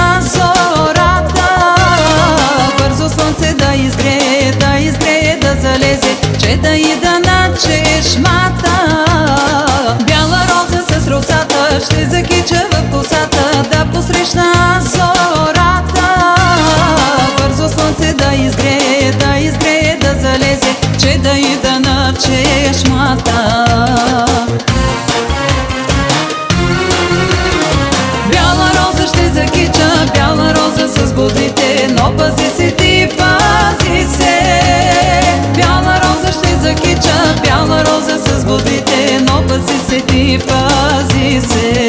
зората. Бързо слънце да изгрее, да залезе, че да ида на чешмата. Бяла роза с росата ще закича в косата, да посрещна зората. Бързо слънце да изгрее, да залезе, че да ида на чешмата. Бяла роза ще закича, бяла роза с бодите, но пази се ти, пази се. Бяла роза ще закича, бяла роза с бодите, но пази се ти, пази се.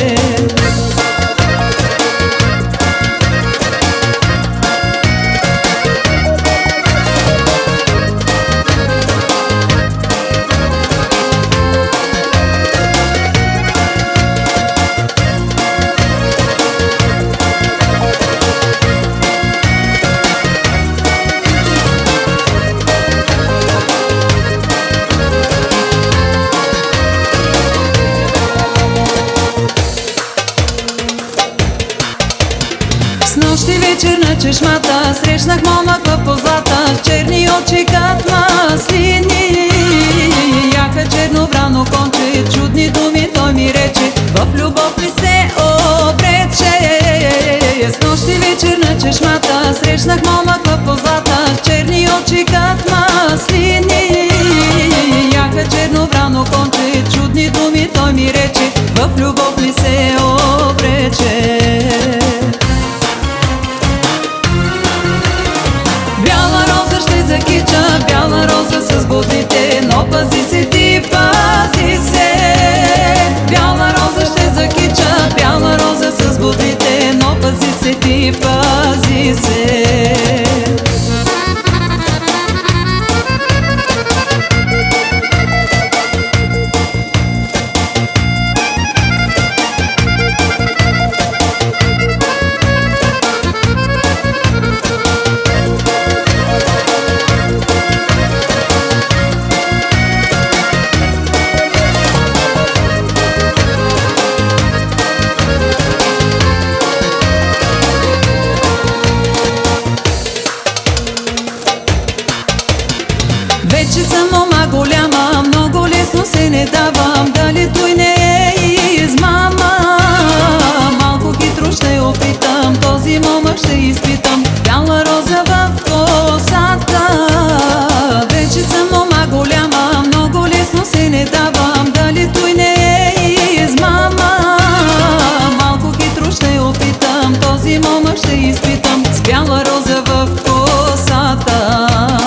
Снощи вечер на чешмата срещнах момък в позлата, с черни очи кат маслини. Яка чернобрано конче, чудни думи той ми рече, в любов ми се обрече. Снощи вечер на чешмата срещнах момък в позлата, с черни очи кат маслини. Яка чернобрано конче, чудни думи той ми рече, в любов ми се обрече. Закича, бяла роза с бодите, но пази се ти, пази се. Бяла роза ще закича, бяла роза с бодите, но пази се ти, пази се. Вече съм мома голяма, много лесно се не давам, дали той не е измама. Малко хитро ще опитам, този момък ще изпитам, бяла роза в косата. Вече съм мома голяма, много лесно се не давам, дали той не е измама. Малко хитро ще опитам, този момък ще изпитам, с бяла роза в косата.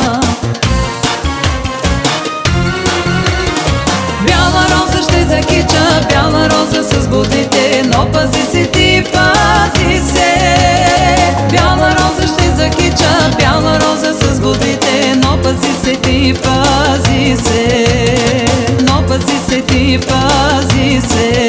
Закича, бяла роза с бодите, но пази се ти, пази се. Бяла роза ще закича, бяла роза с бодите, но пази се ти, пази се. Но пази се ти, пази се.